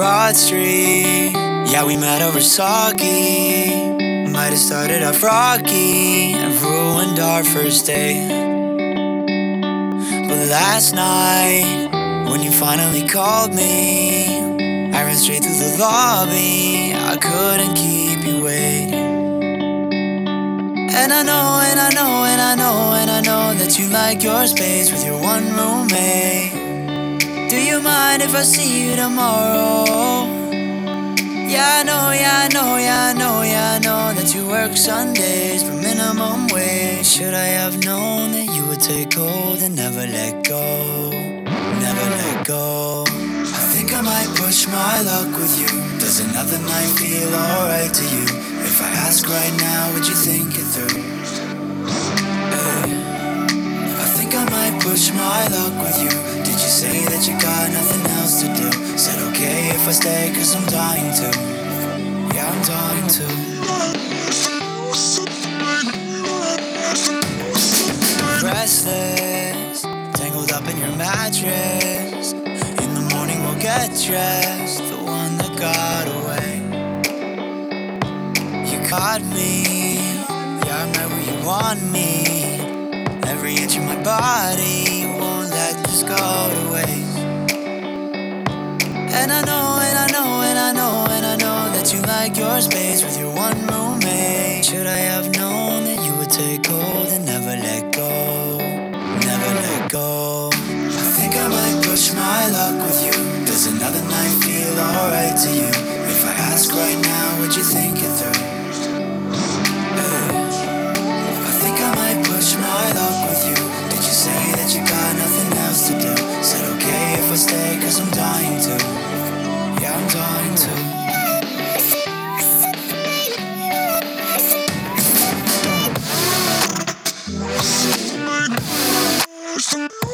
Broad Street. Yeah, we met over sake. Might have started off rocky and ruined our first date. But last night, when you finally called me, I ran straight through the lobby. I couldn't keep you waiting. And I know, and I know, and I know, and I know that you like your space with your one roommate. Do you mind if I see you tomorrow? Yeah, I know, yeah, I know, yeah, I know, yeah, I know that you work Sundays for minimum wage. Should I have known that you would take hold and never let go? Never let go. I think I might push my luck with you. Does another night feel alright to you? If I ask right now, would you think it through? Hey, I think I might push my luck with you. Did you say that you got nothing else to do? Said okay if I stay cause I'm dying to. Yeah, I'm dying to. Restless, tangled up in your mattress. In the morning we'll get dressed. The one that got away. You caught me. Yeah, I'm right where you want me. Every inch of my body won't let this go to waste. And I know, and I know, and I know, and I know that you like your space with your one roommate. Should I have known that you would take hold and never let go? Never let go. I think I might push my luck with you. Does another night feel alright to you? If I ask right now, would you think it through? Hey, I think I might push my luck with you. Did you say that you got nothing else to do? Said okay if I stay cause I'm dying to. Yeah, I'm dying to.